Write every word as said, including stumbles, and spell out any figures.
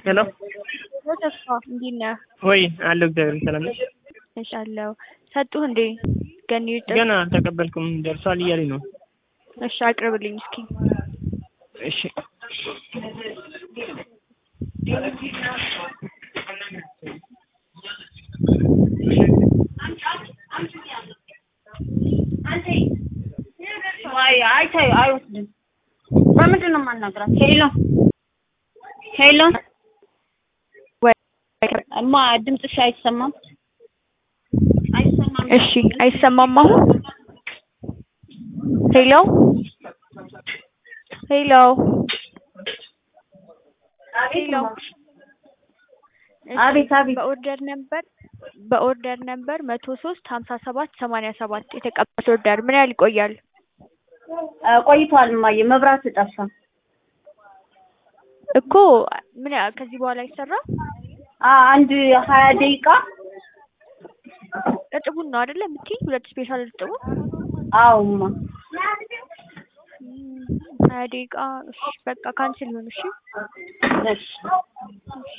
ሄሎ ተስፋ እንዴት ነህ? ወይ አለው እግዚአብሔር ሰላም ነሽ? እሻለሁ። ሰጡህ እንዴ? ገኒ ይጥር ገና አልተቀበልኩም ደርሷል እያለኝ ነው። እሺ አቅርብልኝ እስኪ። እሺ ዋይ አይታይ አይወስድም። በምንድን ነው የማናግራት? ሄሎ ሄሎ ወይ እማ ድምፅሽ አይሰማም አይሰማም። እሺ አይሰማም አሁን? ሄሎ ሄሎ ሄሎ አቤት አቤት። በኦርደር ነበር በኦርደር ነበር መቶ ሶስት ሀምሳ ሰባት ሰማንያ ሰባት የተቀበለ ኦርደር ምን ያህል ይቆያል? ቆይቷል እማዬ፣ መብራት ጠፋ እኮ ምን ያህል ከዚህ በኋላ አይሰራም? አንድ ሀያ ደቂቃ። እርጥቡን ነው አይደለ የምትይኝ? ሁለት ስፔሻል እርጥቡን? አዎማ ሀያ ደቂቃ። እሺ በቃ ካንስል ይሁን። እሺ እሺ